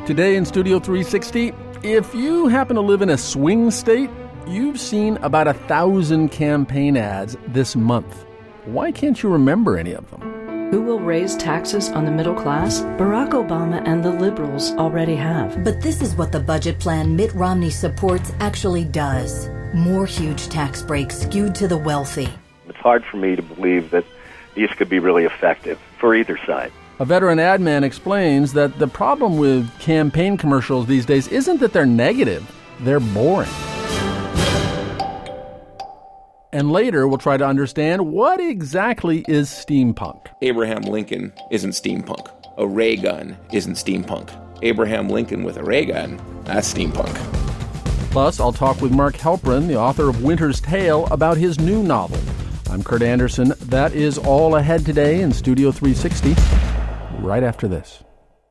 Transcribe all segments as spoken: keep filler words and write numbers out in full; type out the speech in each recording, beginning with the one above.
Today in Studio three sixty, if you happen to live in a swing state, you've seen about a thousand campaign ads this month. Why can't you remember any of them? Who will raise taxes on the middle class? Barack Obama and the liberals already have. But this is what the budget plan Mitt Romney supports actually does. More huge tax breaks skewed to the wealthy. It's hard for me to believe that these could be really effective for either side. A veteran ad man explains that the problem with campaign commercials these days isn't that they're negative, they're boring. And later, we'll try to understand what exactly is steampunk. Abraham Lincoln isn't steampunk. A ray gun isn't steampunk. Abraham Lincoln with a ray gun, that's steampunk. Plus, I'll talk with Mark Halperin, the author of Winter's Tale, about his new novel. I'm Kurt Andersen. That is all ahead today in Studio three sixty, right after this.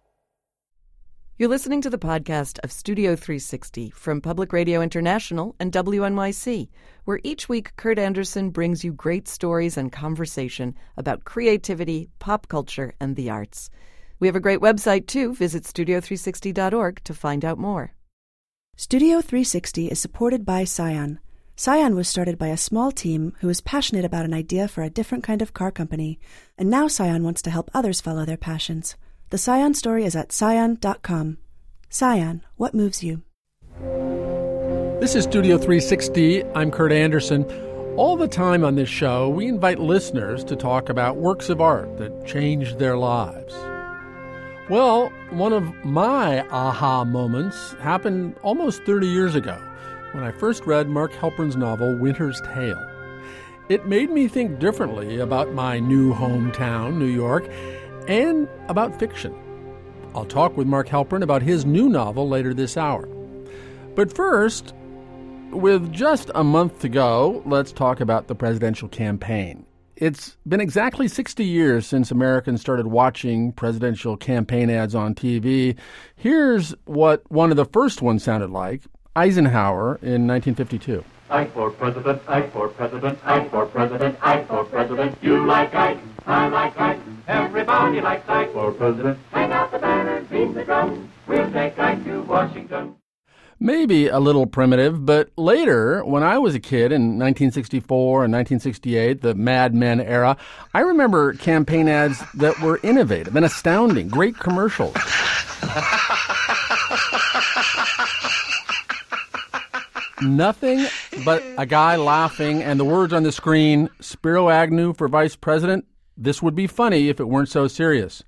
You're listening to the podcast of Studio three sixty from Public Radio International and W N Y C, where each week Kurt Andersen brings you great stories and conversation about creativity, pop culture, and the arts. We have a great website, too. Visit studio three sixty dot org to find out more. Studio three sixty is supported by Scion. Scion was started by a small team who was passionate about an idea for a different kind of car company, and now Scion wants to help others follow their passions. The Scion story is at scion dot com. Scion, what moves you? This is Studio three sixty. I'm Kurt Andersen. All the time on this show, we invite listeners to talk about works of art that changed their lives. Well, one of my aha moments happened almost thirty years ago when I first read Mark Halperin's novel, Winter's Tale. It made me think differently about my new hometown, New York, and about fiction. I'll talk with Mark Halperin about his new novel later this hour. But first, with just a month to go, let's talk about the presidential campaign. It's been exactly sixty years since Americans started watching presidential campaign ads on T V. Here's what one of the first ones sounded like: Eisenhower in nineteen fifty-two. Ike for president, Ike for president, Ike for president, Ike for president. You like Ike, I like Ike, everybody likes Ike for president. Hang out the banner, beat the drum, we'll take Ike to Washington. Maybe a little primitive, but later, when I was a kid in nineteen sixty-four and nineteen sixty-eight, the Mad Men era, I remember campaign ads that were innovative and astounding, great commercials. Nothing but a guy laughing and the words on the screen, Spiro Agnew for vice president. This would be funny if it weren't so serious.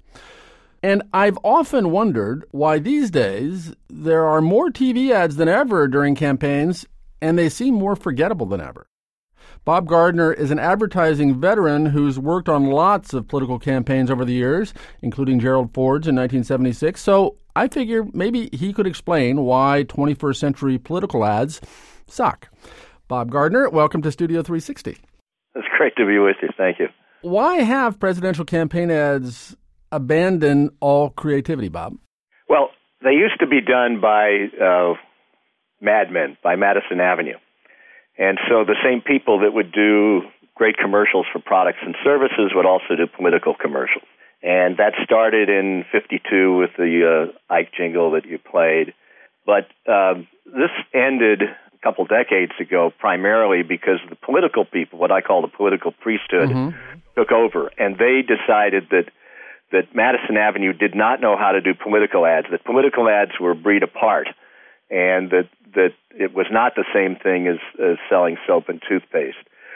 And I've often wondered why these days there are more T V ads than ever during campaigns, and they seem more forgettable than ever. Bob Gardner is an advertising veteran who's worked on lots of political campaigns over the years, including Gerald Ford's in nineteen seventy-six. So I figure maybe he could explain why twenty-first century political ads suck. Bob Gardner, welcome to Studio three sixty. It's great to be with you. Thank you. Why have presidential campaign ads abandon all creativity, Bob? Well, they used to be done by uh, Mad Men, by Madison Avenue. And so the same people that would do great commercials for products and services would also do political commercials. And that started in fifty-two with the uh, Ike jingle that you played. But um, this ended a couple decades ago primarily because the political people, what I call the political priesthood, mm-hmm. took over. And they decided that that Madison Avenue did not know how to do political ads, that political ads were a breed apart, and that, that it was not the same thing as, as selling soap and toothpaste.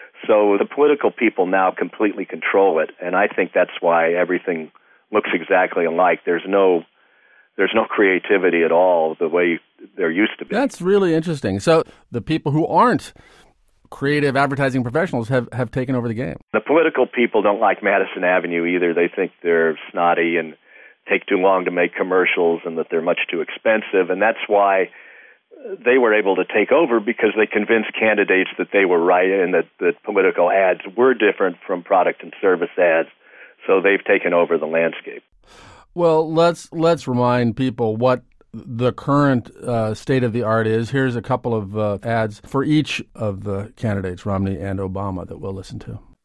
So the political people now completely control it, and I think that's why everything looks exactly alike. There's no there's no creativity at all the way there used to be. That's really interesting. So the people who aren't creative advertising professionals have, have taken over the game. The political people don't like Madison Avenue either. They think they're snotty and take too long to make commercials and that they're much too expensive, and that's why they were able to take over, because they convinced candidates that they were right and that, that political ads were different from product and service ads, so they've taken over the landscape. Well, let's let's remind people what the current uh, state of the art is. Here's a couple of uh, ads for each of the candidates, Romney and Obama, that we'll listen to.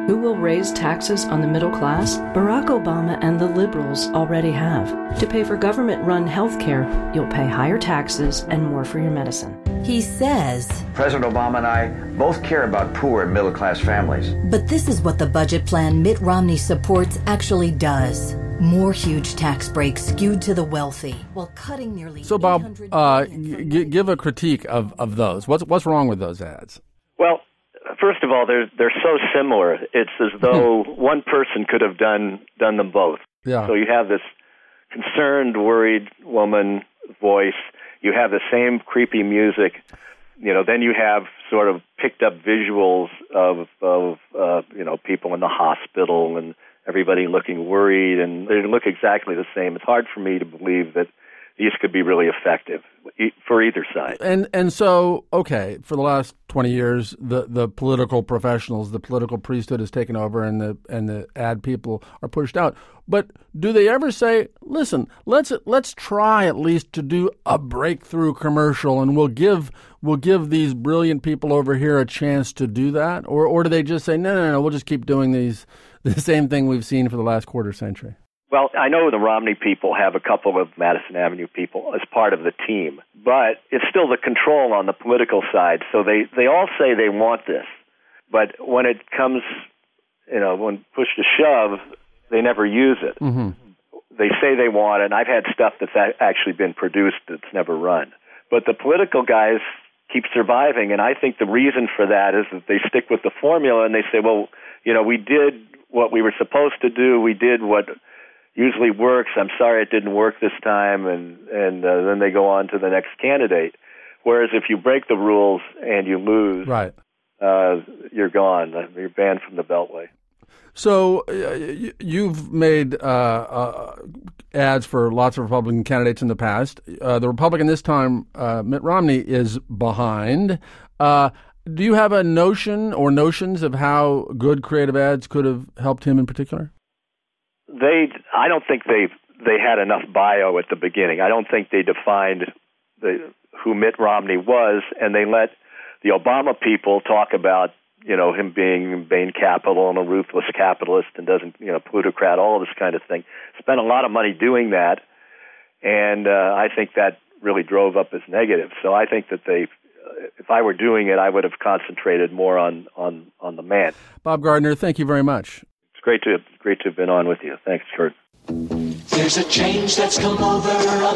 Who will raise taxes on the middle class? Barack Obama and the liberals already have. To pay for government-run health care, you'll pay higher taxes and more for your medicine. He says, President Obama and I both care about poor and middle-class families. But this is what the budget plan Mitt Romney supports actually does. More huge tax breaks skewed to the wealthy, while cutting nearly So, Bob, uh, g- give a critique of, of those. What's what's wrong with those ads? Well, first of all, they're they're so similar. It's as though one person could have done done them both. Yeah. So you have this concerned, worried woman voice. You have the same creepy music. You know, then you have sort of picked up visuals of of uh, you know, people in the hospital and everybody looking worried, and they look exactly the same. It's hard for me to believe that these could be really effective for either side. And and so, okay, for the last twenty years, the, the political professionals, the political priesthood has taken over, and the and the ad people are pushed out. But do they ever say, listen, let's let's try at least to do a breakthrough commercial, and we'll give we'll give these brilliant people over here a chance to do that? Or or do they just say, no, no, no, we'll just keep doing these the same thing we've seen for the last quarter century? Well, I know the Romney people have a couple of Madison Avenue people as part of the team, but it's still the control on the political side. So they, they all say they want this, but when it comes, you know, when push to shove, they never use it. Mm-hmm. They say they want it, and I've had stuff that's actually been produced that's never run. But the political guys keep surviving, and I think the reason for that is that they stick with the formula, and they say, well, you know, we did what we were supposed to do. We did what usually works. I'm sorry it didn't work this time, and and uh, then they go on to the next candidate. Whereas if you break the rules and you lose, right, uh, you're gone. You're banned from the Beltway. So uh, you've made uh, uh, ads for lots of Republican candidates in the past. Uh, the Republican this time, uh, Mitt Romney, is behind. Uh, do you have a notion or notions of how good creative ads could have helped him in particular? They, I don't think they they had enough bio at the beginning. I don't think they defined the, who Mitt Romney was, and they let the Obama people talk about, you know, him being Bain Capital and a ruthless capitalist and doesn't, you know, plutocrat, all of this kind of thing. Spent a lot of money doing that, and uh, I think that really drove up his negative. So I think that they, uh, if I were doing it, I would have concentrated more on, on, on the man. Bob Gardner, thank you very much. It's great to great to have been on with you. Thanks, Kurt. There's a change that's come over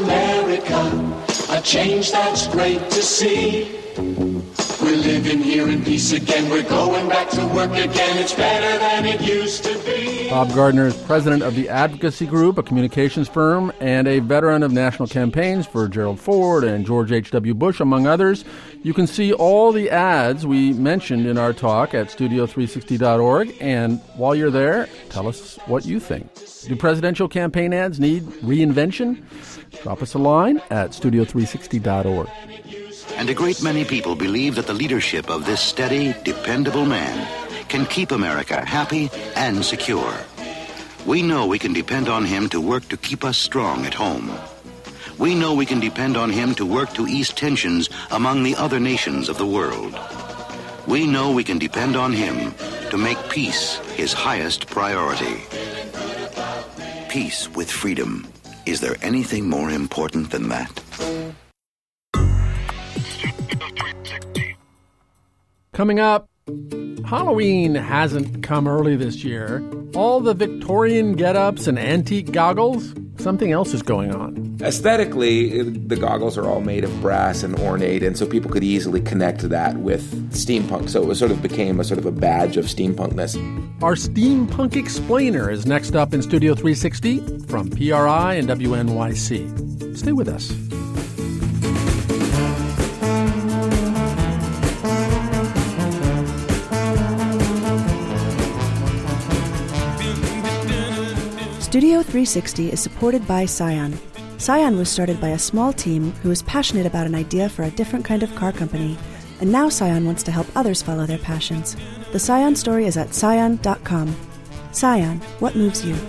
America, a change that's great to see. We're living here in peace again. We're going back to work again. It's better than it used to be. Bob Gardner is president of the Advocacy Group, a communications firm, and a veteran of national campaigns for Gerald Ford and George H W. Bush, among others. You can see all the ads we mentioned in our talk at studio three sixty dot org. And while you're there, tell us what you think. Do presidential campaign ads need reinvention? Drop us a line at studio three sixty dot org. And a great many people believe that the leadership of this steady, dependable man can keep America happy and secure. We know we can depend on him to work to keep us strong at home. We know we can depend on him to work to ease tensions among the other nations of the world. We know we can depend on him to make peace his highest priority. Peace with freedom. Is there anything more important than that? Coming up, Halloween hasn't come early this year. All the Victorian get-ups and antique goggles, something else is going on. Aesthetically, the goggles are all made of brass and ornate, and so people could easily connect that with steampunk. So it was sort of became a sort of a badge of steampunkness. Our Steampunk Explainer is next up in Studio three sixty from P R I and W N Y C. Stay with us. Studio three sixty is supported by Scion. Scion was started by a small team who was passionate about an idea for a different kind of car company, and now Scion wants to help others follow their passions. The Scion story is at scion dot com. Scion, what moves you?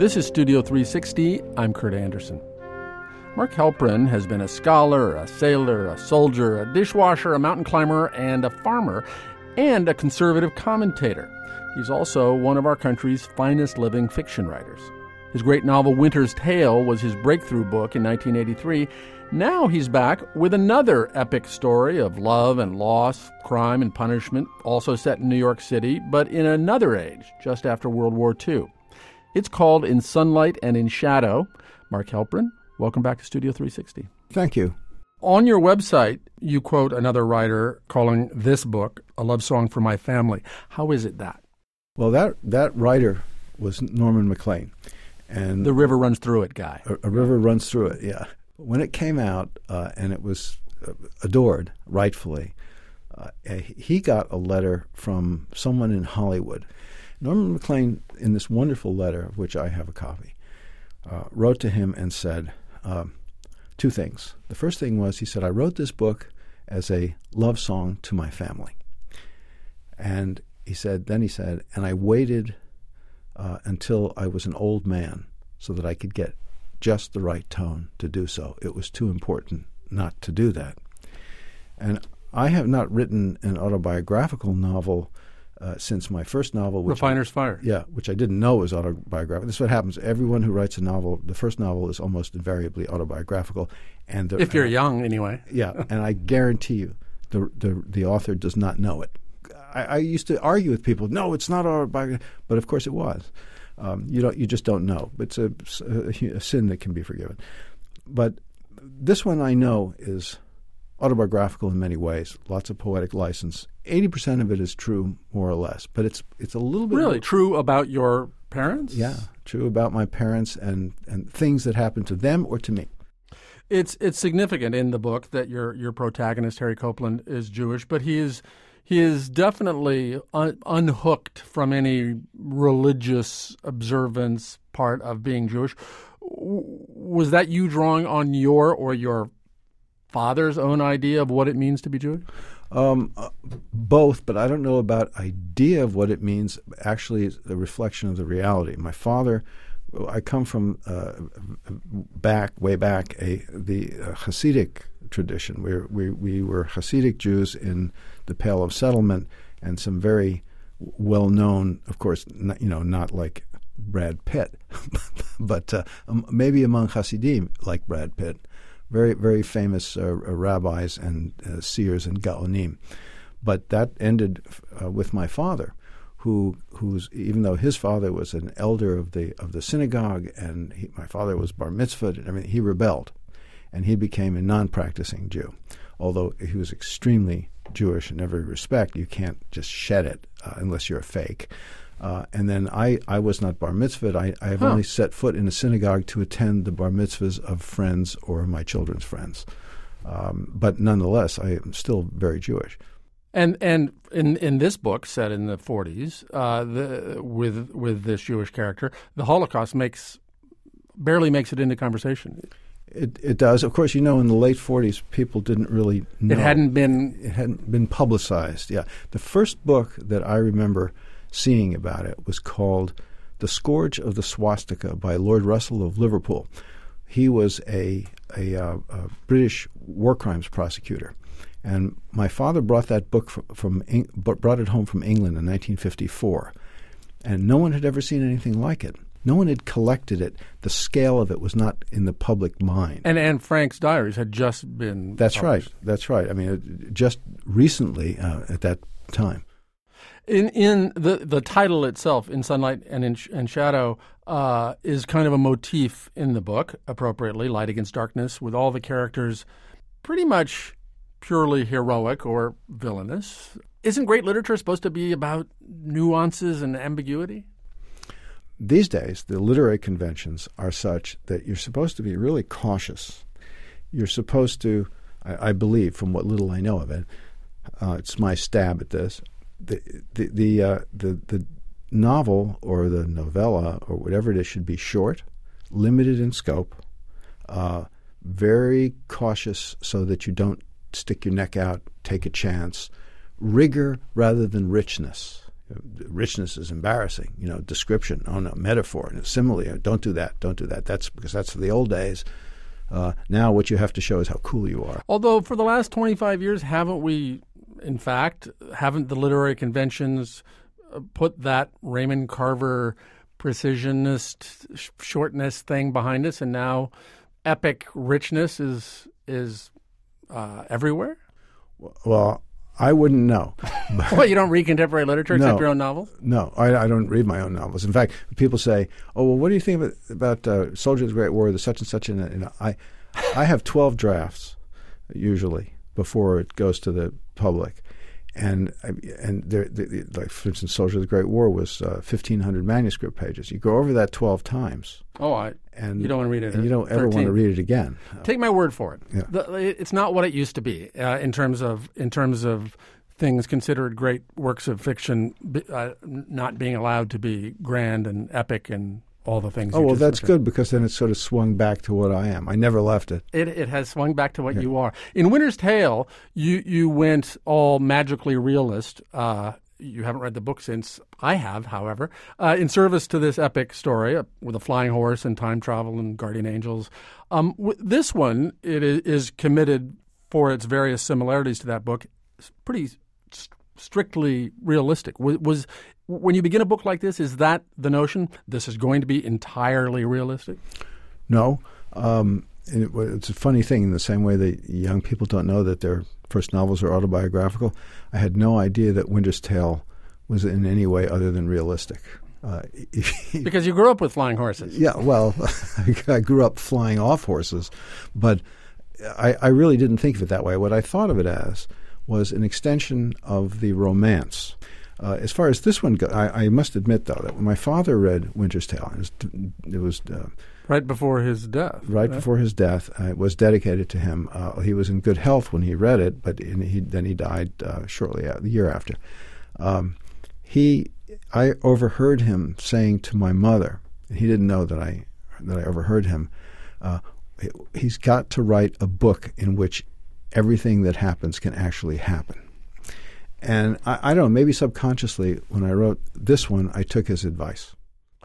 This is Studio three sixty. I'm Kurt Andersen. Mark Halperin has been a scholar, a sailor, a soldier, a dishwasher, a mountain climber, and a farmer, and a conservative commentator. He's also one of our country's finest living fiction writers. His great novel Winter's Tale was his breakthrough book in nineteen eighty-three. Now he's back with another epic story of love and loss, crime and punishment, also set in New York City, but in another age, just after World War Two. It's called In Sunlight and in Shadow. Mark Halperin, welcome back to Studio three sixty. Thank you. On your website, you quote another writer calling this book a love song for my family. How is it that? Well, that that writer was Norman Maclean. And the river runs through it guy. A, a river runs through it, yeah. When it came out, uh, and it was uh, adored, rightfully, uh, he got a letter from someone in Hollywood. Norman Maclean, in this wonderful letter, of which I have a copy, uh, wrote to him and said um, two things. The first thing was, he said, I wrote this book as a love song to my family. And he said, then he said, and I waited uh, until I was an old man so that I could get just the right tone to do so. It was too important not to do that. And I have not written an autobiographical novel uh, since my first novel. Which Refiner's I, Fire. Yeah, which I didn't know was autobiographical. This is what happens. Everyone who writes a novel, the first novel is almost invariably autobiographical. And the, If you're and, young, anyway. Yeah, and I guarantee you the, the, the author does not know it. I, I used to argue with people, no, it's not autobiographical, but of course it was. Um, you don't. You just don't know. It's a, a, a sin that can be forgiven. But this one I know is autobiographical in many ways. Lots of poetic license. Eighty percent of it is true, more or less. But it's it's a little bit really more, true about your parents. Yeah, true about my parents and, and things that happened to them or to me. It's it's significant in the book that your your protagonist Harry Copeland is Jewish, but he is. He is definitely un- unhooked from any religious observance part of being Jewish. W- was that you drawing on your or your father's own idea of what it means to be Jewish? Um, uh, both, but I don't know about idea of what it means. Actually, it's a reflection of the reality. My father, I come from uh, back, way back, a the uh, Hasidic tradition. We we we were Hasidic Jews in the Pale of Settlement, and some very well-known, of course, not, you know, not like Brad Pitt, but uh, um, maybe among Hasidim like Brad Pitt, very very famous uh, rabbis and uh, seers and gaonim. But that ended uh, with my father, who who's even though his father was an elder of the of the synagogue, and he, my father was bar mitzvahed and everything, he rebelled. And he became a non-practicing Jew. Although he was extremely Jewish in every respect, you can't just shed it uh, unless you're a fake. Uh, and then I, I was not bar mitzvahed. I, I have huh. only set foot in a synagogue to attend the bar mitzvahs of friends or my children's friends. Um, but nonetheless, I am still very Jewish. And and in in this book set in the forties, uh, the, with with this Jewish character, the Holocaust makes barely makes it into conversation. It it does. Of course, you know, in the late forties, people didn't really know. It hadn't been... It hadn't been publicized, yeah. The first book that I remember seeing about it was called The Scourge of the Swastika by Lord Russell of Liverpool. He was a, a, uh, a British war crimes prosecutor. And my father brought that book from, from Eng- brought it home from England in nineteen fifty-four. And no one had ever seen anything like it. No one had collected it. The scale of it was not in the public mind. And Anne Frank's diaries had just been That's published. right. That's right. I mean, it, just recently uh, at that time. In in the, the title itself, In Sunlight and in and Shadow, uh, is kind of a motif in the book, appropriately, Light Against Darkness, with all the characters pretty much purely heroic or villainous. Isn't great literature supposed to be about nuances and ambiguity? These days, the literary conventions are such that you're supposed to be really cautious. You're supposed to, I, I believe, from what little I know of it, uh, it's my stab at this, the the the, uh, the the novel or the novella or whatever it is should be short, limited in scope, uh, very cautious so that you don't stick your neck out, take a chance, rigor rather than richness. richness is embarrassing. You know, description, oh no, metaphor, and simile. Don't do that. Don't do that. That's because that's for the old days. Uh, now what you have to show is how cool you are. Although for the last twenty-five years, haven't we, in fact, haven't the literary conventions put that Raymond Carver precisionist, shortness thing behind us, and now epic richness is is uh, everywhere? Well, I wouldn't know. Well, you don't read contemporary literature no, except your own novels? No, I, I don't read my own novels. In fact, people say, "Oh, well, what do you think about, about uh, Soldier of the Great War, the such and such?" And, and I, I have twelve drafts usually before it goes to the public, and and there, the, like for instance, Soldier of the Great War was uh, fifteen hundred manuscript pages. You go over that twelve times. Oh, I. And you don't want to read it. And you don't ever thirteen. Want to read it again. Take my word for it. Yeah. The, it's not what it used to be uh, in terms of in terms of things considered great works of fiction uh, not being allowed to be grand and epic and all the things. Oh you well, just that's mentioned. good because then it sort of swung back to what I am. I never left it. It it has swung back to what Yeah. you are. In Winter's Tale, you you went all magically realist. Uh, You haven't read the book since. I have, however, uh, in service to this epic story uh, with a flying horse and time travel and guardian angels. Um, w- this one, it is, is committed for its various similarities to that book. It's pretty st- strictly realistic. Was, was when you begin a book like this, is that the notion? This is going to be entirely realistic? No. Um, and it, it's a funny thing in the same way that young people don't know that their first novels are autobiographical. I had no idea that Winter's Tale was in any way other than realistic. Uh, because you grew up with flying horses. Yeah, well, I grew up flying off horses, but I, I really didn't think of it that way. What I thought of it as was an extension of the romance. Uh, as far as this one goes, I, I must admit, though, that when my father read Winter's Tale, it was, it was uh, right before his death. Right, right? before his death, uh, it was dedicated to him. Uh, he was in good health when he read it, but in, he, then he died uh, shortly a year after. Um, he, I overheard him saying to my mother, and he didn't know that I that I overheard him. Uh, he's got to write a book in which everything that happens can actually happen. And I, I don't know, maybe subconsciously, when I wrote this one, I took his advice.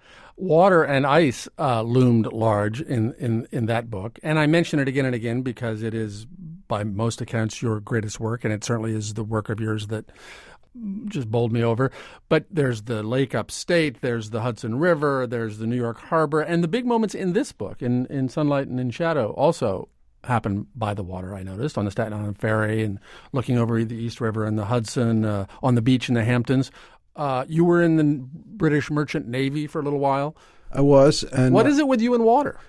Water and ice uh, loomed large in, in, in that book. And I mention it again and again because it is, by most accounts, your greatest work, and it certainly is the work of yours that just bowled me over. But there's the lake upstate, there's the Hudson River, there's the New York Harbor, and the big moments in this book, in, in Sunlight and in Shadow, also happen by the water, I noticed, on the Staten Island Ferry and looking over the East River and the Hudson, uh, on the beach in the Hamptons. Uh, you were in the British Merchant Navy for a little while. I was. And what is it with you and water?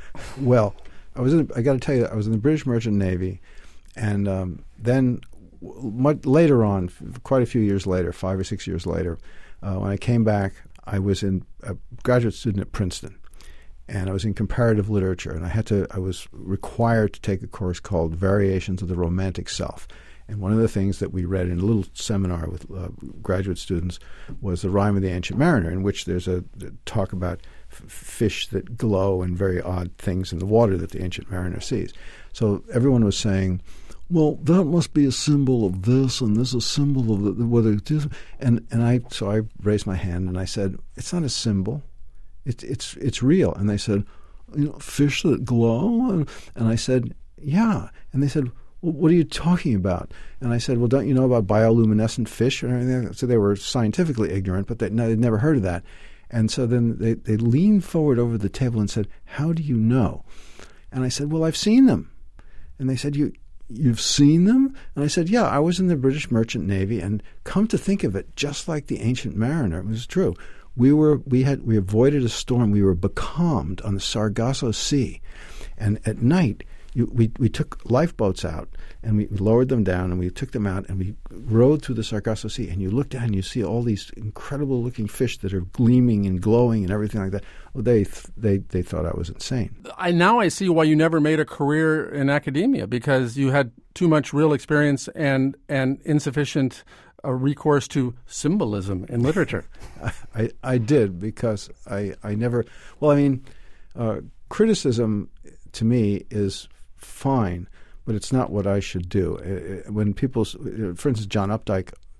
Well, I was. In, I got to tell you, I was in the British Merchant Navy, and um, then much later on, quite a few years later, five or six years later, uh, when I came back, I was in a graduate student at Princeton, and I was in comparative literature, and I had to. I was required to take a course called Variations of the Romantic Self. And one of the things that we read in a little seminar with uh, graduate students was The Rime of the Ancient Mariner, in which there's a, a talk about f- fish that glow and very odd things in the water that the ancient mariner sees. So everyone was saying, well, that must be a symbol of this, and this is a symbol of the, whether it is. And, and I, so I raised my hand and I said, it's not a symbol. It, it's, it's real. And they said, you know, fish that glow? And, and I said, yeah. And they said, well, what are you talking about? And I said, well, don't you know about bioluminescent fish or anything? So they were scientifically ignorant, but they, no, they'd never heard of that. And so then they, they leaned forward over the table and said, how do you know? And I said, well, I've seen them. And they said, you, you've seen them? And I said, yeah, I was in the British Merchant Navy, and come to think of it, just like the Ancient Mariner, it was true. We were we had we avoided a storm. We were becalmed on the Sargasso Sea, and at night you, we we took lifeboats out and we lowered them down and we took them out and we rowed through the Sargasso Sea. And you look down and you see all these incredible looking fish that are gleaming and glowing and everything like that. Well, they they they thought I was insane. I now I see why you never made a career in academia, because you had too much real experience and and insufficient a recourse to symbolism in literature. I, I did because I, I never – well, I mean, uh, criticism to me is fine, but it's not what I should do. Uh, when people – for instance, John Updike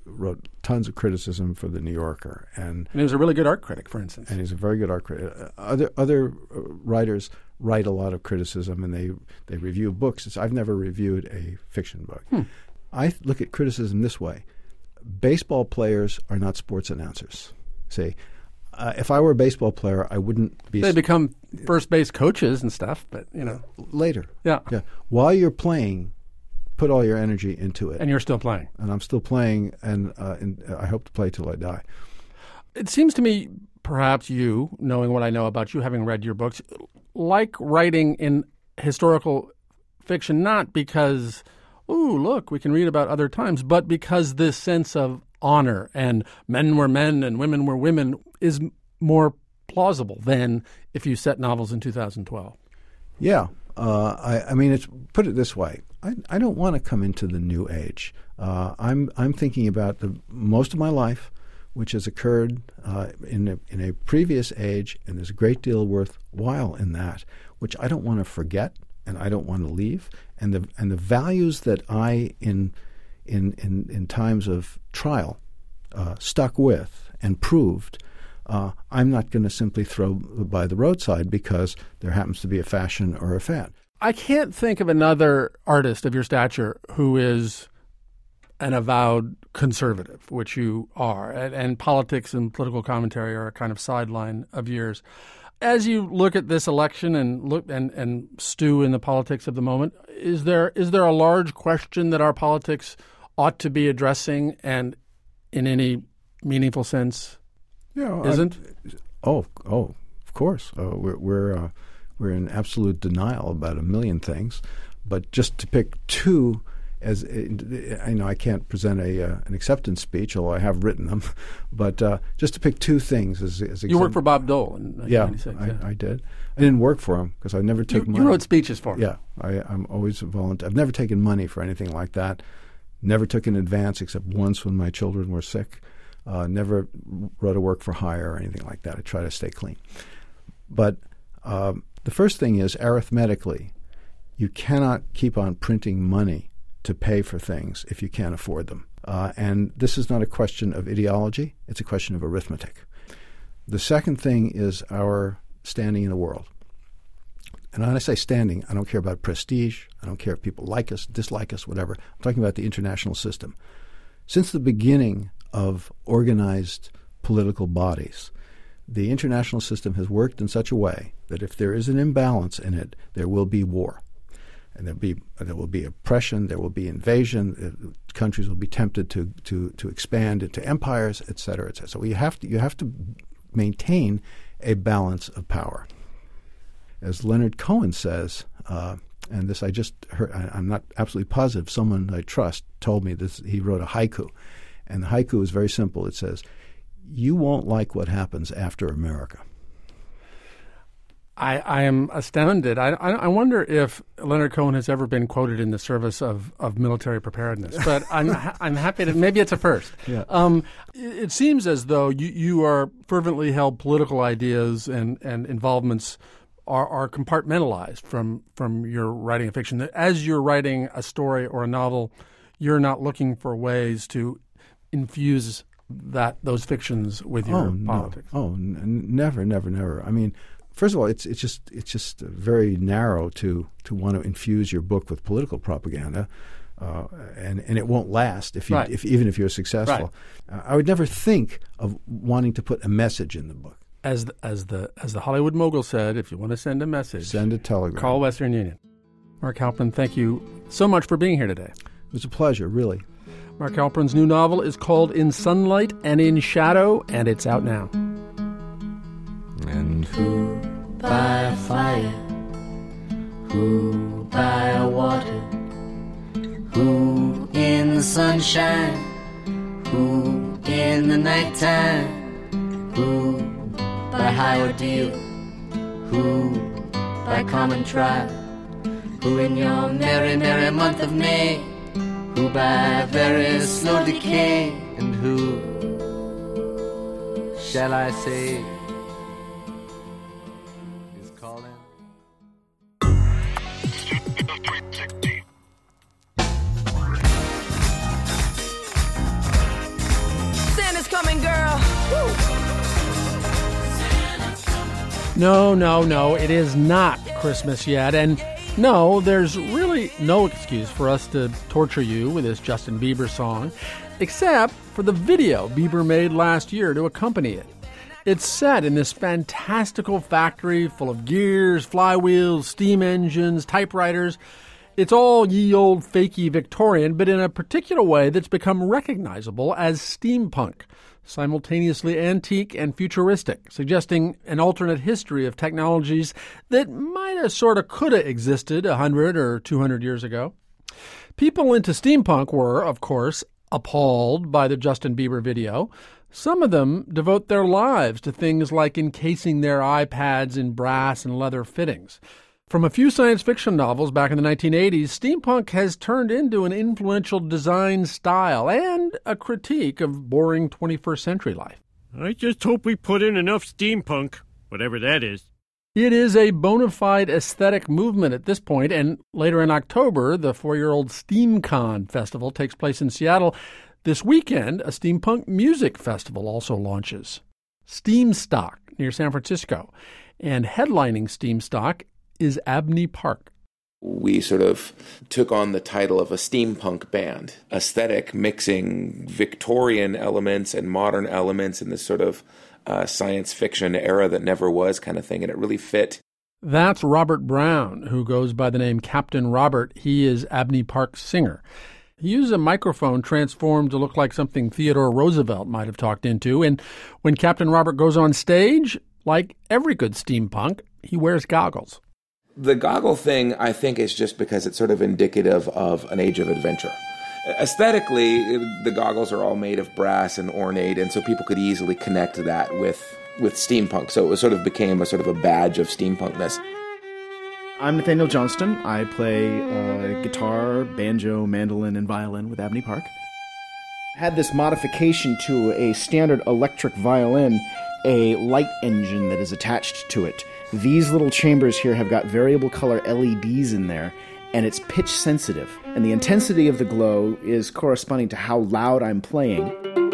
wrote tons of criticism for the New Yorker, and, and he was a really good art critic, for instance. And he's a very good art critic. Uh, other other uh, writers write a lot of criticism, and they they review books. It's, I've never reviewed a fiction book. Hmm. I look at criticism this way: baseball players are not sports announcers. See, uh, if I were a baseball player, I wouldn't be. They become first base coaches and stuff, but you know later. Yeah, yeah. While you're playing, put all your energy into it. And you're still playing. And I'm still playing, and, uh, and I hope to play till I die. It seems to me, perhaps you, knowing what I know about you, having read your books, like writing in historical fiction, not because, ooh, look, we can read about other times, but because this sense of honor and men were men and women were women is more plausible than if you set novels in two thousand twelve. Yeah. Uh, I, I mean, it's put it this way. I, I don't want to come into the new age. Uh, I'm I'm thinking about the most of my life, which has occurred uh, in a, in a previous age, and there's a great deal worthwhile in that, which I don't want to forget and I don't want to leave. And the and the values that I in in in, in times of trial uh, stuck with and proved. Uh, I'm not going to simply throw by the roadside because there happens to be a fashion or a fad. I can't think of another artist of your stature who is an avowed conservative, which you are, and, and politics and political commentary are a kind of sideline of yours. As you look at this election and look and, and stew in the politics of the moment, is there is there a large question that our politics ought to be addressing, and in any meaningful sense? Yeah, isn't? I, oh, oh, of course. Uh, we're we're uh, we're in absolute denial about a million things, but just to pick two, as I know, I can't present a uh, an acceptance speech, although I have written them. But uh, just to pick two things, as, as you worked for Bob Dole in nineteen ninety-six. Yeah, yeah. I, I did. I didn't work for him because I never took you, money. You wrote speeches for him. Yeah, I, I'm always a volunteer. I've never taken money for anything like that. Never took an advance except once when my children were sick. Uh, never wrote a work for hire or anything like that. I try to stay clean. But um, the first thing is, arithmetically, you cannot keep on printing money to pay for things if you can't afford them. Uh, and this is not a question of ideology. It's a question of arithmetic. The second thing is our standing in the world. And when I say standing, I don't care about prestige. I don't care if people like us, dislike us, whatever. I'm talking about the international system. Since the beginning of organized political bodies, the international system has worked in such a way that if there is an imbalance in it, there will be war. And there'll be, there will be oppression, there will be invasion, uh, countries will be tempted to, to, to expand into empires, et cetera, et cetera. So you have to, you have to maintain a balance of power. As Leonard Cohen says, uh, and this I just heard, I, I'm not absolutely positive, someone I trust told me this, he wrote a haiku. And the haiku is very simple. It says, "You won't like what happens after America." I, I am astounded. I, I, I wonder if Leonard Cohen has ever been quoted in the service of, of military preparedness. But I'm I'm happy to. Maybe it's a first. Yeah. Um, it, it seems as though you, you are fervently held political ideas and, and involvements are, are compartmentalized from from your writing of fiction. As you're writing a story or a novel, you're not looking for ways to infuse that those fictions with your oh, politics. No. Oh, n- never, never, never. I mean, first of all, it's it's just it's just very narrow to to want to infuse your book with political propaganda, uh, and and it won't last if you right. if even if you're successful. Right. Uh, I would never think of wanting to put a message in the book. As the, as the as the Hollywood mogul said, if you want to send a message, send a telegram. Call Western Union. Mark Halperin, thank you so much for being here today. It was a pleasure, really. Mark Halperin's new novel is called In Sunlight and in Shadow, and it's out now. And who by a fire, who by a water, who in the sunshine, who in the nighttime, who by high ordeal, who by common trial, who in your merry, merry month of May, who by very slow decay, and who shall I say is calling? Santa's coming, girl. Woo. No, no, no, it is not Christmas yet, and no, there's really no excuse for us to torture you with this Justin Bieber song, except for the video Bieber made last year to accompany it. It's set in this fantastical factory full of gears, flywheels, steam engines, typewriters. It's all ye old fakey Victorian, but in a particular way that's become recognizable as steampunk, simultaneously antique and futuristic, suggesting an alternate history of technologies that might have sort of could have existed a hundred or two hundred years ago. People into steampunk were, of course, appalled by the Justin Bieber video. Some of them devote their lives to things like encasing their iPads in brass and leather fittings. From a few science fiction novels back in the nineteen eighties, steampunk has turned into an influential design style and a critique of boring twenty-first century life. I just hope we put in enough steampunk, whatever that is. It is a bona fide aesthetic movement at this point, and later in October, the four-year-old SteamCon festival takes place in Seattle. This weekend, a steampunk music festival also launches. Steamstock near San Francisco, and headlining Steamstock is Abney Park. We sort of took on the title of a steampunk band, aesthetic mixing Victorian elements and modern elements in this sort of uh, science fiction era that never was kind of thing, and it really fit. That's Robert Brown, who goes by the name Captain Robert. He is Abney Park's singer. He uses a microphone transformed to look like something Theodore Roosevelt might have talked into, and when Captain Robert goes on stage, like every good steampunk, he wears goggles. The goggle thing, I think, is just because it's sort of indicative of an age of adventure. Aesthetically, the goggles are all made of brass and ornate, and so people could easily connect that with, with steampunk. So it was sort of became a sort of a badge of steampunkness. I'm Nathaniel Johnston. I play uh, guitar, banjo, mandolin, and violin with Abney Park. Had this modification to a standard electric violin, a light engine that is attached to it. These little chambers here have got variable color L E Ds in there, and it's pitch sensitive. And the intensity of the glow is corresponding to how loud I'm playing.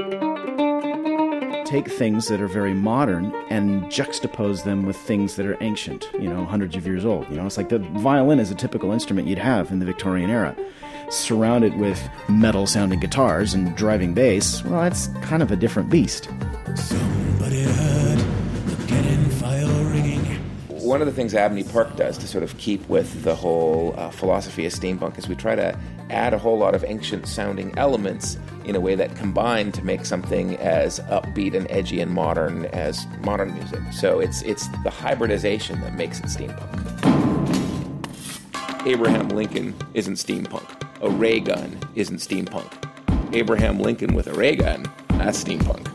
Take things that are very modern and juxtapose them with things that are ancient, you know, hundreds of years old. You know, it's like the violin is a typical instrument you'd have in the Victorian era. Surrounded with metal-sounding guitars and driving bass, well, that's kind of a different beast. Somebody heard the cannon fire ringing. One of the things Abney Park does to sort of keep with the whole uh, philosophy of steampunk is we try to add a whole lot of ancient-sounding elements in a way that combine to make something as upbeat and edgy and modern as modern music. So it's it's the hybridization that makes it steampunk. Abraham Lincoln isn't steampunk. A ray gun isn't steampunk. Abraham Lincoln with a ray gun, that's steampunk.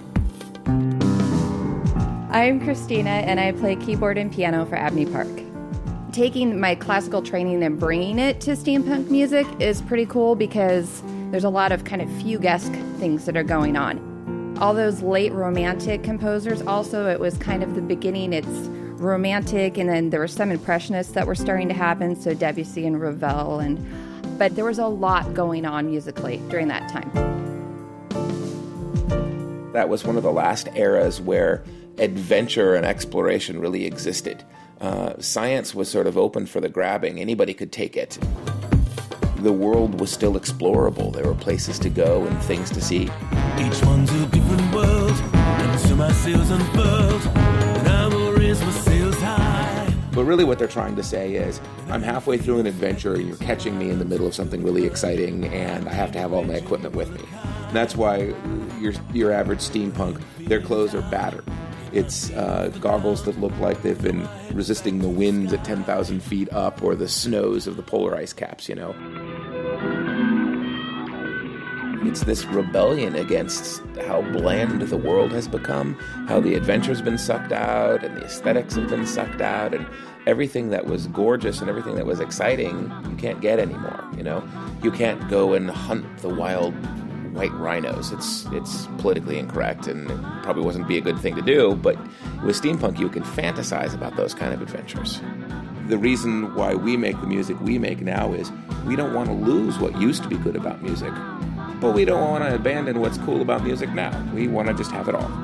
I'm Christina, and I play keyboard and piano for Abney Park. Taking my classical training and bringing it to steampunk music is pretty cool because there's a lot of kind of fugue-esque things that are going on. All those late romantic composers, also, it was kind of the beginning. It's romantic, and then there were some impressionists that were starting to happen, so Debussy and Ravel, and but there was a lot going on musically during that time. That was one of the last eras where adventure and exploration really existed. Uh, science was sort of open for the grabbing. Anybody could take it. The world was still explorable. There were places to go and things to see. Each one's a different world, and so my sails unfurled, and I will raise my sails high. But really what they're trying to say is, I'm halfway through an adventure, and you're catching me in the middle of something really exciting, and I have to have all my equipment with me. And that's why your your average steampunk, their clothes are battered. It's uh, goggles that look like they've been resisting the winds at ten thousand feet up or the snows of the polar ice caps, you know. It's this rebellion against how bland the world has become, how the adventure's been sucked out, and the aesthetics have been sucked out, and everything that was gorgeous and everything that was exciting, you can't get anymore, you know? You can't go and hunt the wild white rhinos. It's it's politically incorrect, and it probably wasn't be a good thing to do, but with steampunk, you can fantasize about those kind of adventures. The reason why we make the music we make now is we don't want to lose what used to be good about music. but we don't want to abandon what's cool about music now. We want to just have it all.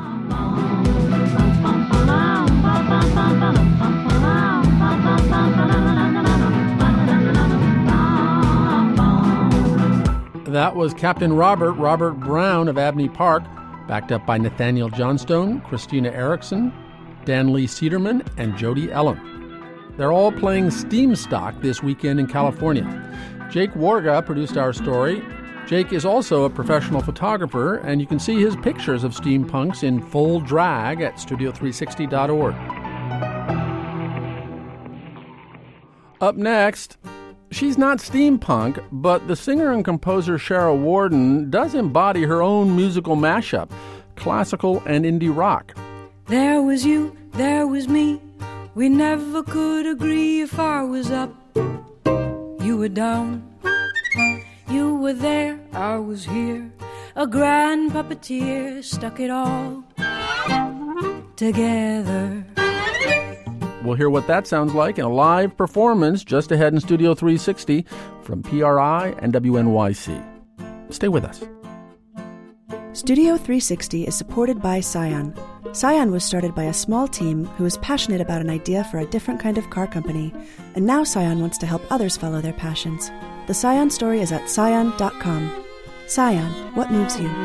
That was Captain Robert, Robert Brown of Abney Park, backed up by Nathaniel Johnstone, Christina Erickson, Dan Lee Cederman, and Jody Ellen. They're all playing Steamstock this weekend in California. Jake Warga produced our story. Jake is also a professional photographer, and you can see his pictures of steampunks in full drag at studio three sixty dot org. Up next, she's not steampunk, but the singer and composer Cheryl Warden does embody her own musical mashup, classical and indie rock. There was you, there was me. We never could agree. If I was up, you were down. You were there, I was here. A grand puppeteer stuck it all together. We'll hear what that sounds like in a live performance just ahead in Studio three sixty from P R I and W N Y C. Stay with us. Studio three sixty is supported by Scion. Scion was started by a small team who was passionate about an idea for a different kind of car company, and now Scion wants to help others follow their passions. The Scion story is at scion dot com. Scion, what moves you?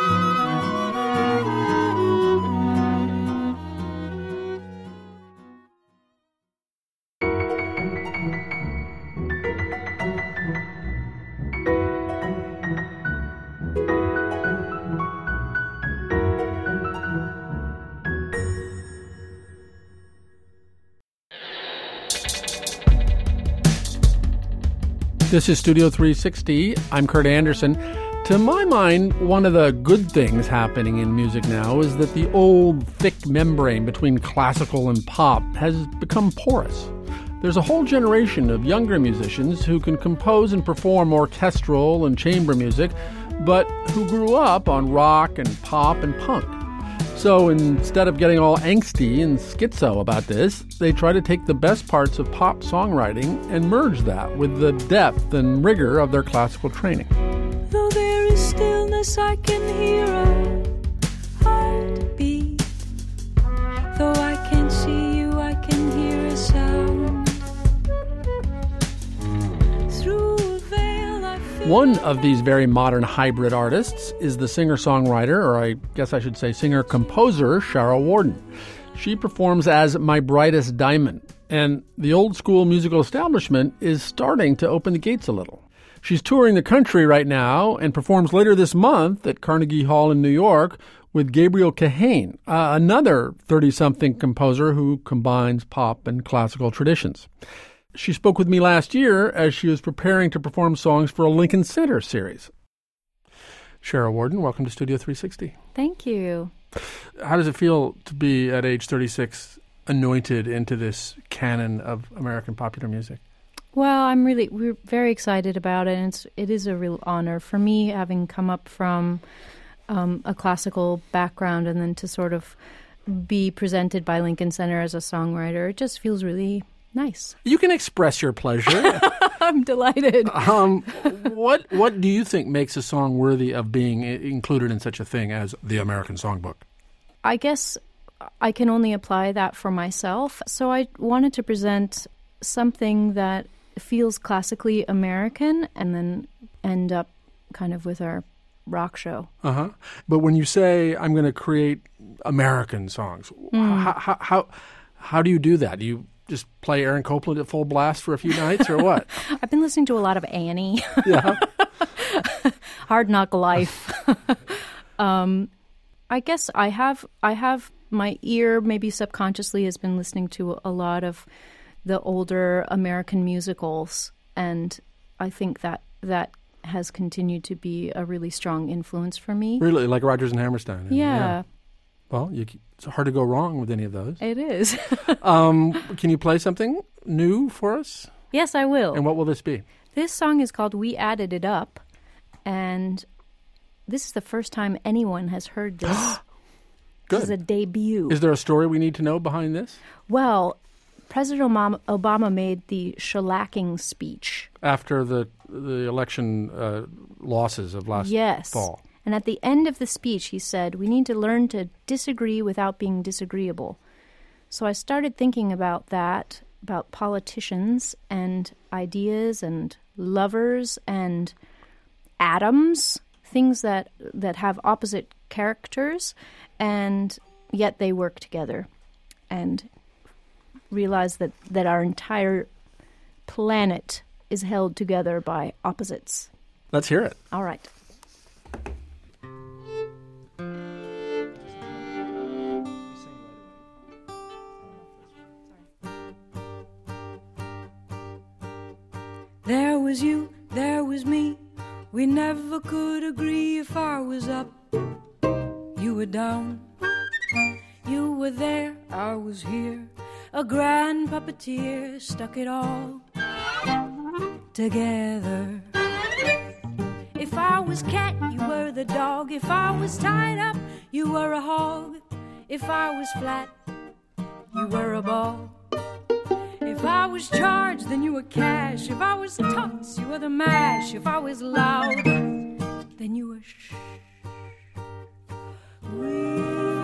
This is Studio three sixty. I'm Kurt Anderson. To my mind, one of the good things happening in music now is that the old, thick membrane between classical and pop has become porous. There's a whole generation of younger musicians who can compose and perform orchestral and chamber music, but who grew up on rock and pop and punk. So instead of getting all angsty and schizo about this, they try to take the best parts of pop songwriting and merge that with the depth and rigor of their classical training. Though there is stillness, I can hear a heartbeat. Though I can't see you, I can hear a sound. Through a veil, I feel. One of these very modern hybrid artists is the singer-songwriter, or I guess I should say singer-composer, Cheryl Warden. She performs as My Brightest Diamond, and the old-school musical establishment is starting to open the gates a little. She's touring the country right now and performs later this month at Carnegie Hall in New York with Gabriel Kahane, uh, another thirty-something composer who combines pop and classical traditions. She spoke with me last year as she was preparing to perform songs for a Lincoln Center series. Cheryl Warden, welcome to Studio three sixty. Thank you. How does it feel to be, at age thirty-six, anointed into this canon of American popular music? Well, I'm really, we're very excited about it, and it's, it is a real honor for me, having come up from um, a classical background and then to sort of be presented by Lincoln Center as a songwriter. It just feels really nice. You can express your pleasure. I'm delighted. Um, what what do you think makes a song worthy of being included in such a thing as the American Songbook? I guess I can only apply that for myself. So I wanted to present something that feels classically American and then end up kind of with our rock show. Uh-huh. But when you say, I'm going to create American songs, Mm. how, how, how, how do you do that? Do you just play Aaron Copland at full blast for a few nights or what? I've been listening to a lot of Annie. Yeah. Hard Knock Life. um, I guess I have I have my ear maybe subconsciously has been listening to a lot of the older American musicals, and I think that that has continued to be a really strong influence for me. Really? Like Rodgers and Hammerstein? Yeah. yeah. Well, you, it's hard to go wrong with any of those. It is. um, can you play something new for us? Yes, I will. And what will this be? This song is called We Added It Up, and this is the first time anyone has heard this. Good. This is a debut. Is there a story we need to know behind this? Well, President Obama, Obama made the shellacking speech. After the the election uh, losses of last yes. fall. And at the end of the speech, he said, we need to learn to disagree without being disagreeable. So I started thinking about that, about politicians and ideas and lovers and atoms, things that, that have opposite characters, and yet they work together. And realize that, that our entire planet is held together by opposites. Let's hear it. All right. There was you, there was me. We never could agree. If I was up, you were down. You were there, I was here. A grand puppeteer stuck it all together. If I was cat, you were the dog. If I was tied up, you were a hog. If I was flat, you were a ball. If I was charged, then you were cash. If I was tots, you were the mash. If I was loud, then you were shh. We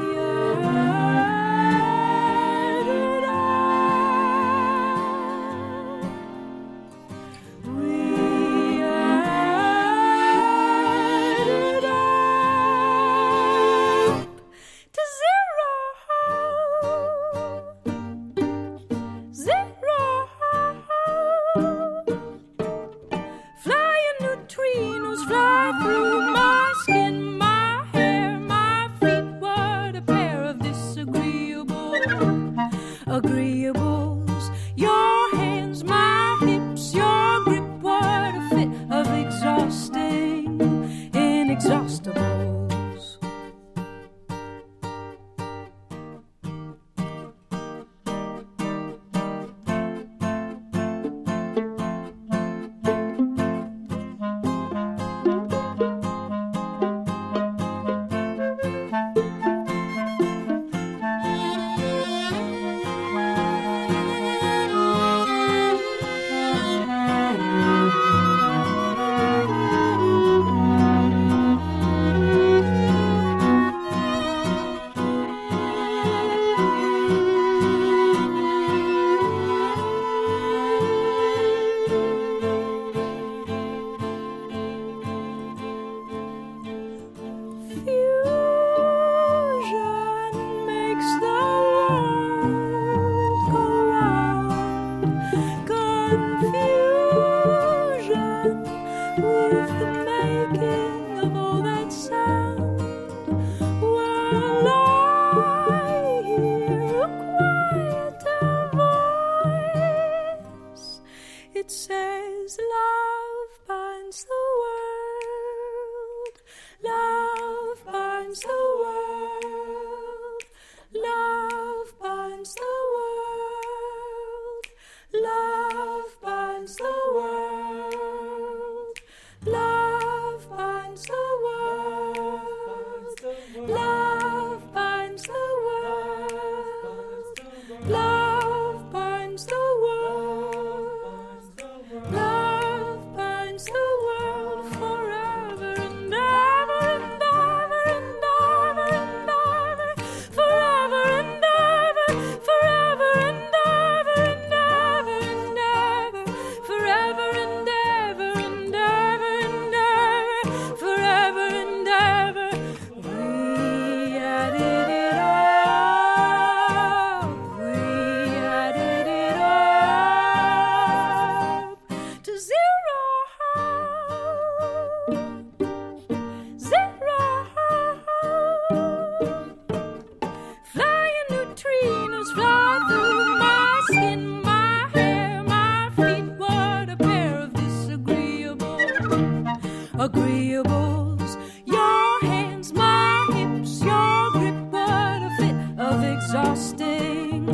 agreeables, your hands, my hips, your grip, what a fit of exhausting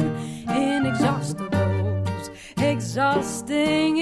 inexhaustibles, exhausting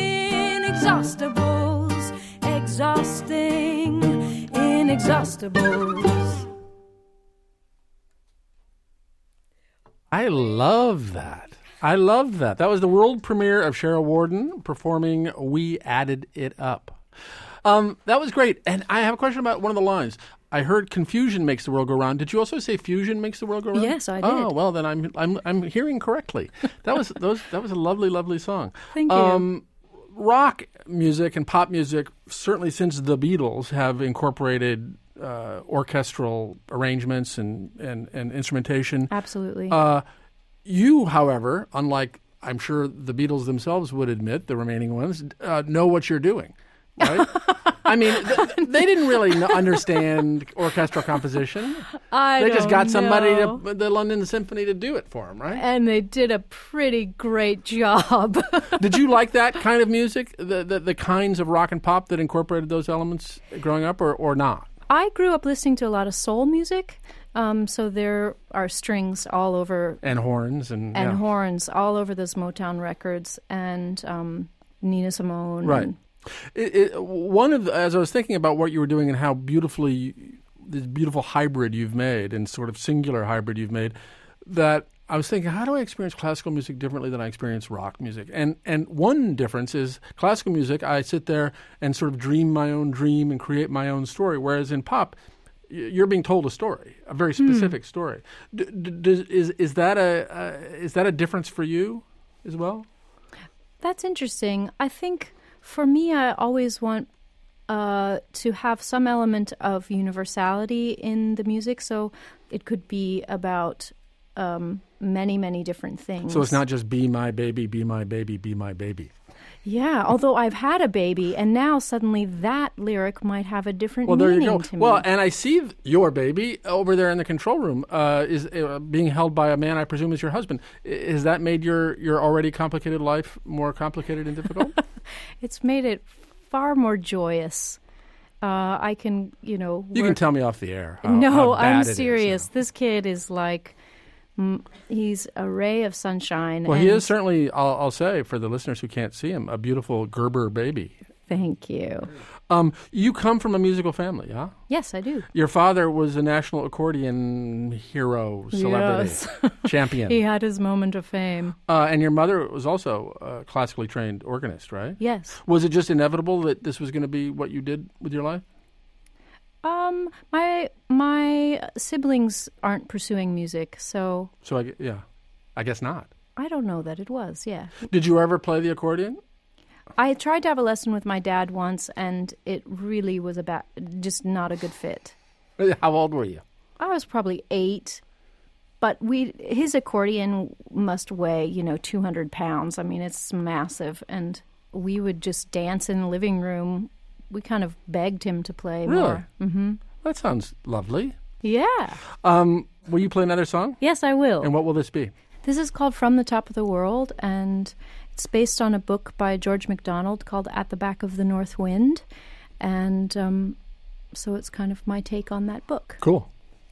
inexhaustibles, exhausting inexhaustibles. I love that. I love that. That was the world premiere of Cheryl Warden performing We Added It Up. Um, that was great. And I have a question about one of the lines. I heard confusion makes the world go round. Did you also say fusion makes the world go round? Yes, I did. Oh, well, then I'm I'm I'm hearing correctly. That was those that was a lovely, lovely song. Thank you. Um, rock music and pop music, certainly since the Beatles, have incorporated uh, orchestral arrangements and, and, and instrumentation. Absolutely. Uh, you, however, unlike I'm sure the Beatles themselves would admit, the remaining ones, uh, know what you're doing. Right? I mean, th- they didn't really n- understand orchestral composition. I They don't just got somebody, know. to, the London Symphony, to do it for them, right? And they did a pretty great job. Did you like that kind of music, the, the the kinds of rock and pop that incorporated those elements growing up, or, or not? I grew up listening to a lot of soul music, um, so there are strings all over. And horns. And, And yeah. horns all over those Motown records, and um, Nina Simone. Right. and- It, it, one of the, as I was thinking about what you were doing and how beautifully this beautiful hybrid you've made and sort of singular hybrid you've made, that I was thinking, how do I experience classical music differently than I experience rock music? And and one difference is classical music, I sit there and sort of dream my own dream and create my own story, whereas in pop, y- you're being told a story, a very specific Hmm. story. D- d- does, is is that a uh, is that a difference for you as well? That's interesting. I think for me, I always want uh, to have some element of universality in the music. So it could be about um, many, many different things. So it's not just be my baby, be my baby, be my baby. Yeah, although I've had a baby, and now suddenly that lyric might have a different Well, there meaning you go. to me. Well, and I see th- your baby over there in the control room uh, is uh, being held by a man I presume is your husband. I- Has that made your, your already complicated life more complicated and difficult? It's made it far more joyous. Uh, I can, you know... You can work- tell me off the air. How, no, how bad I'm it is, serious. yeah. This kid is like... mm, he's a ray of sunshine. Well, and he is certainly, I'll, I'll say, for the listeners who can't see him, a beautiful Gerber baby. Thank you. Um, you come from a musical family, huh? Yes, I do. Your father was a national accordion hero, celebrity, Yes. champion. He had his moment of fame. Uh, and your mother was also a classically trained organist, right? Yes. Was it just inevitable that this was going to be what you did with your life? Um, my my siblings aren't pursuing music, so So, I, gu- yeah, I guess not. I don't know that it was, yeah. Did you ever play the accordion? I tried to have a lesson with my dad once, and it really was about just not a good fit. How old were you? I was probably eight, but we his accordion must weigh, you know, two hundred pounds. I mean, it's massive, and we would just dance in the living room. We kind of begged him to play Really? more. Mm-hmm. That sounds lovely. Yeah. Um, will you play another song? Yes, I will. And what will this be? This is called From the Top of the World, and it's based on a book by George MacDonald called At the Back of the North Wind. And um, so it's kind of my take on that book. Cool.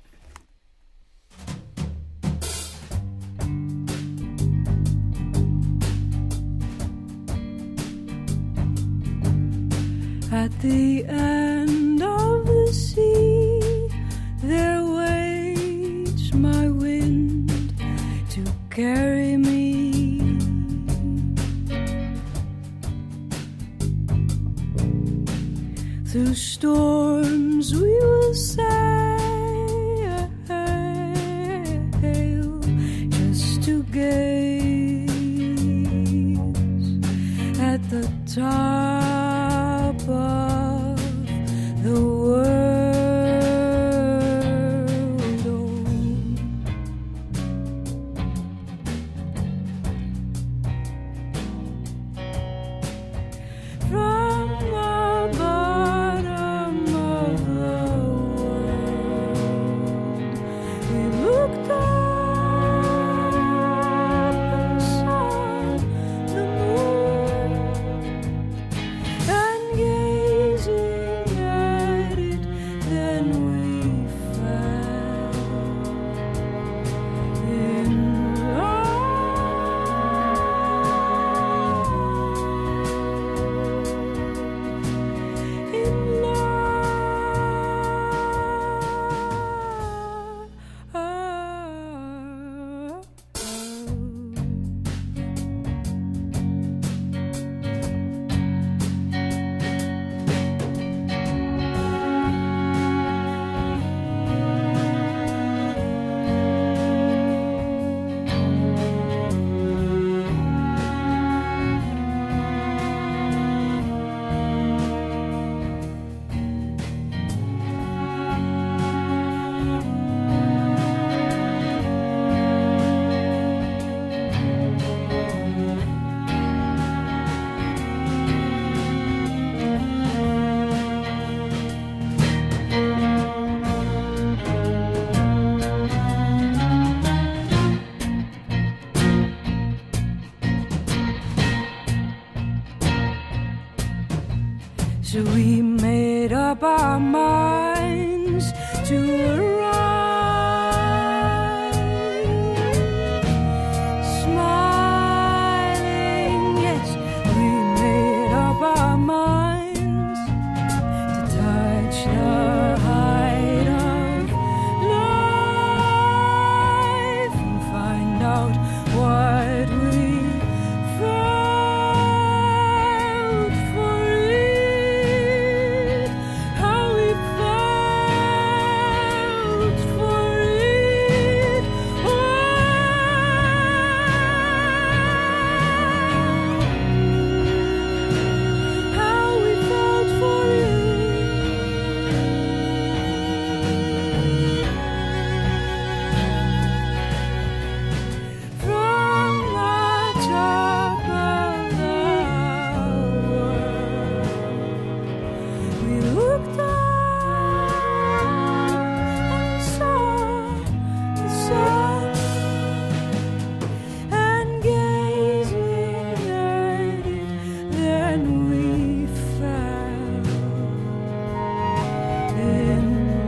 At the end of the sea, there waits my wind to carry me. Through storms we will sail, just to gaze at the top of up our minds to arise. Smiling, yes, we made up our minds to touch the height of life and find out what we felt for it, how we felt for it, how we felt for it. From the top of the world, we looked up and saw the sun, and gazing at it, then we fell in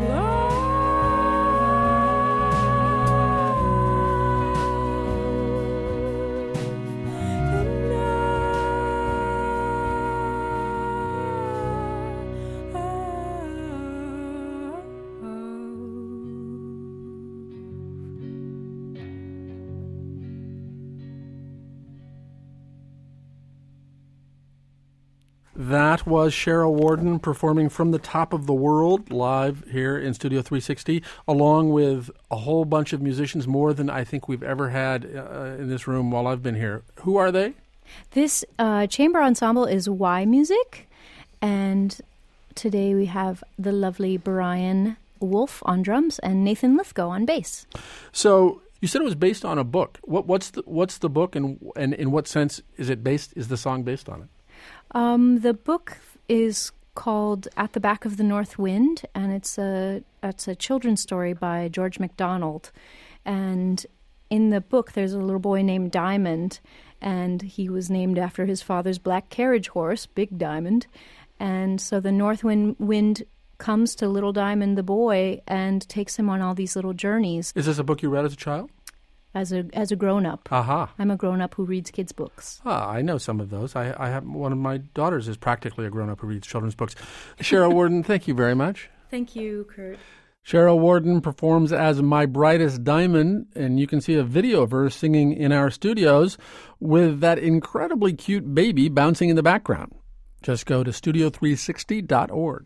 That was Cheryl Warden performing From the Top of the World live here in Studio three sixty, along with a whole bunch of musicians, more than I think we've ever had uh, in this room while I've been here. Who are they? This uh, chamber ensemble is Y Music, and today we have the lovely Brian Wolf on drums and Nathan Lithgow on bass. So you said it was based on a book. What, what's the what's the book, and and in what sense is it based? Is the song based on it? Um, the book is called At the Back of the North Wind, and it's a it's a children's story by George MacDonald. And in the book, there's a little boy named Diamond, and he was named after his father's black carriage horse, Big Diamond. And so the North Wind, wind comes to Little Diamond, the boy, and takes him on all these little journeys. Is this a book you read as a child? As a as a grown up. Aha. I'm a grown up who reads kids' books. Ah, I know some of those. I, I have one of my daughters is practically a grown up who reads children's books. Cheryl Warden, thank you very much. Thank you, Kurt. Cheryl Warden performs as My Brightest Diamond, and you can see a video of her singing in our studios with that incredibly cute baby bouncing in the background. Just go to studio three sixty dot org.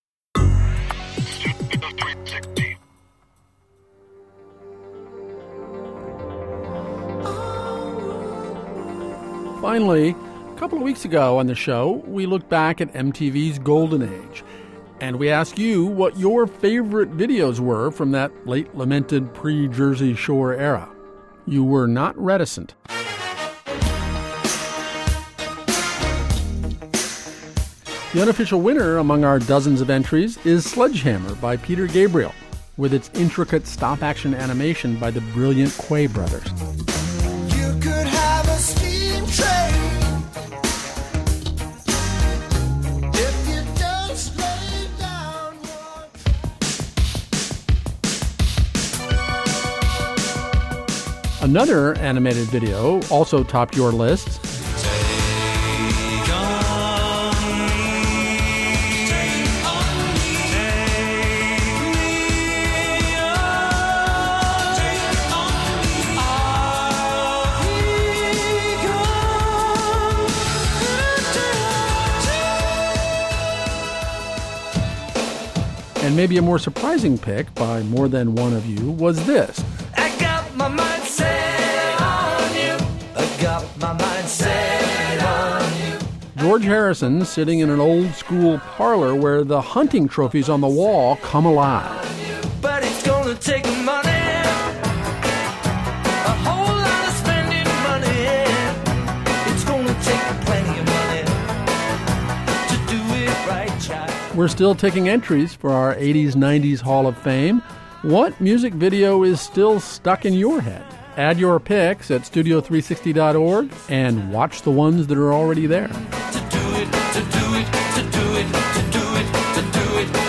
Finally, a couple of weeks ago on the show, we looked back at M T V's golden age, and we asked you what your favorite videos were from that late lamented pre-Jersey Shore era. You were not reticent. The unofficial winner among our dozens of entries is Sledgehammer by Peter Gabriel, with its intricate stop-action animation by the brilliant Quay brothers. You could have a steam train if you just lay down one. Another animated video also topped your list. And maybe a more surprising pick by more than one of you was this. I got my mind set on you. I got my mind set on you. George Harrison sitting in an old-school parlor where the hunting trophies on the wall come alive. But it's gonna take money. A whole lot of spending money. It's gonna take plenty of money to do it right, child. We're still taking entries for our eighties nineties Hall of Fame. What music video is still stuck in your head? Add your picks at studio three sixty dot org and watch the ones that are already there. To do it, to do it, to do it, to do it, to do it.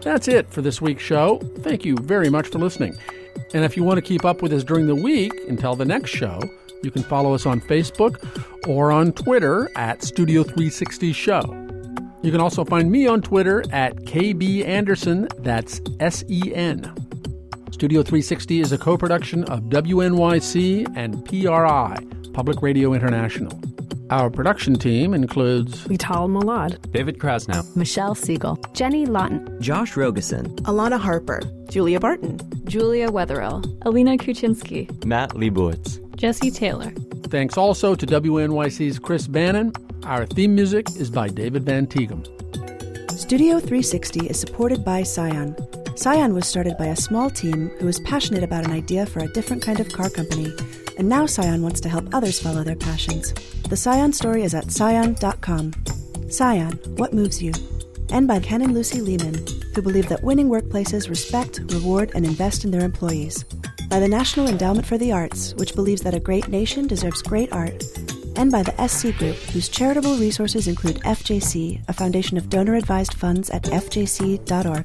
That's it for this week's show. Thank you very much for listening. And if you want to keep up with us during the week until the next show, you can follow us on Facebook or on Twitter at Studio three sixty Show. You can also find me on Twitter at K B Anderson, that's S E N. Studio three sixty is a co-production of W N Y C and P R I, Public Radio International. Our production team includes Vital Malad, David Krasnow, Michelle Siegel, Jenny Lawton, Josh Rogeson, Alana Harper, Julia Barton, Julia Wetherell, Alina Kuczynski, Matt Leibowitz, Jesse Taylor. Thanks also to W N Y C's Chris Bannon. Our theme music is by David Van Tighem. Studio three sixty is supported by Scion. Scion was started by a small team who was passionate about an idea for a different kind of car company, and now Scion wants to help others follow their passions. The Scion story is at scion dot com. Scion, what moves you? And by Ken and Lucy Lehman, who believe that winning workplaces respect, reward, and invest in their employees. By the National Endowment for the Arts, which believes that a great nation deserves great art. And by the S C Group, whose charitable resources include F J C, a foundation of donor-advised funds at f j c dot org.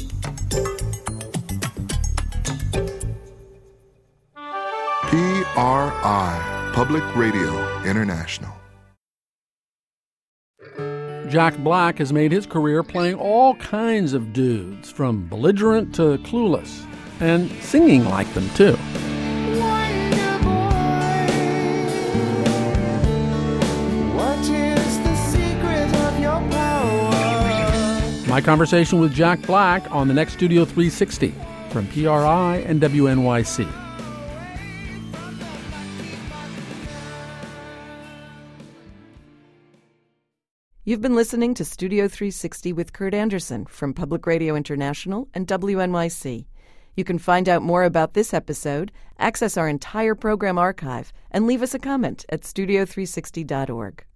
P R I, Public Radio International. Jack Black has made his career playing all kinds of dudes, from belligerent to clueless, and singing like them, too. My conversation with Jack Black on the next Studio three sixty from P R I and W N Y C. You've been listening to Studio three sixty with Kurt Anderson from Public Radio International and W N Y C. You can find out more about this episode, access our entire program archive, and leave us a comment at studio three sixty dot org.